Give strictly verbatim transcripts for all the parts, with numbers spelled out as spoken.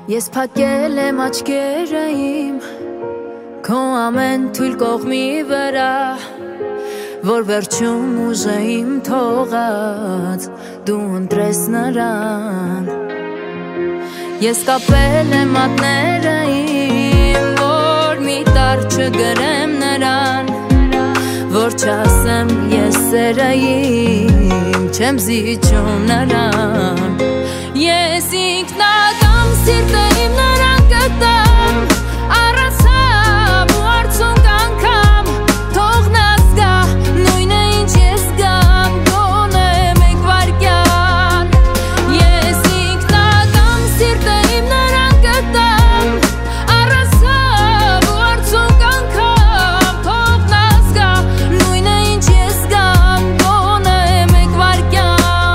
Ես փակել եմ աչքերը իմ քո ամեն թույլ կողմի վրա, որ վերջում ուժեիմ թողած դու ընտրես նրան։ Ես կապել եմ մատները իմ, որ մի տար չգրեմ նրան, որ չասեմ ես սերը իմ չեմ զիջում նրան։ Ես ինքնակամ սիրտը իմ նրան կտամ, առանցավ ու արցունք անգամ, թող նա զգա նույնը ինչ ես գամ, գոնե մեկ վայրկյան։ Ես ինքնակամ սիրտը իմ նրան կտամ, առանցավ ու արցունք անգամ, թող նա զգա նույնը ինչ ես գամ, գոնե մեկ վայրկյան։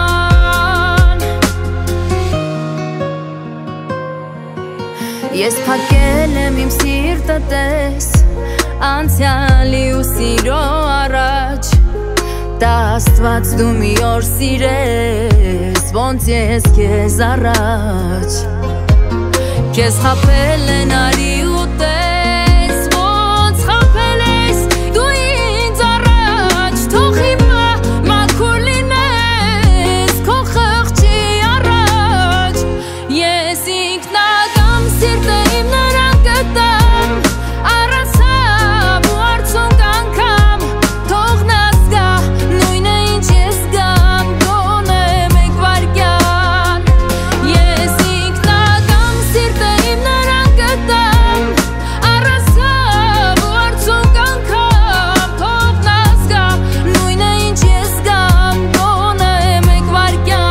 Ես փակել եմ իմ սիրտը տես, անցյալի ու սիրո առաջ, տա Աստված դու մի օր սիրես, ոնց ես քեզ առաջ։ Քեզ խաբել են արի ու տես, ոնց խաբել ես դու ինձ առաջ, թող հիմա մաքուր լինես քո խղճի առաջ։ Ես ինքնակամ սիրտը իմ նրան կտամ, առանցավ ու արցունք անգամ, թող նա զգա նույնը ինչ ես գամ, գոնե մեկ վայրկյան։ Ես ինքնակամ սիրտը իմ նրան կտամ, առանցավ ու արցունք անգամ, թող նա զգա նույնը ինչ ես գամ, գոնե մեկ վայրկյան։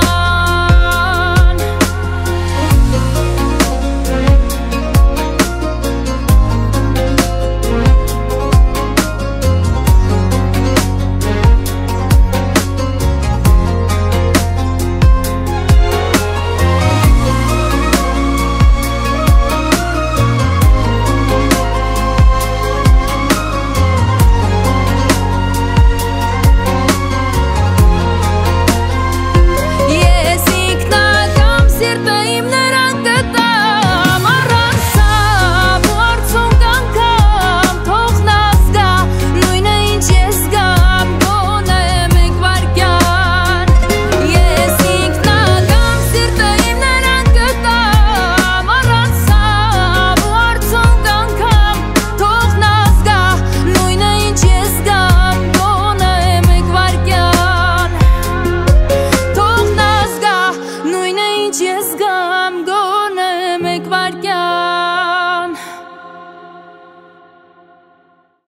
Ես ինքնակամ սիրտը իմ նրան կտամ, առանցավ ու արցունք անգամ, թող նա զգա նույնը ինչ ես գամ, գոնե մեկ վայրկյան։ Ես ինքնակամ սիրտը իմ նրան կտամ, առանցավ ու արցունք անգամ, թող նա զգա նույնը ինչ ես գամ, գոնե մեկ վայրկյան։ Թող նա զգա նույնը ինչ ես գամ, գոնե մեկ վայրկյան։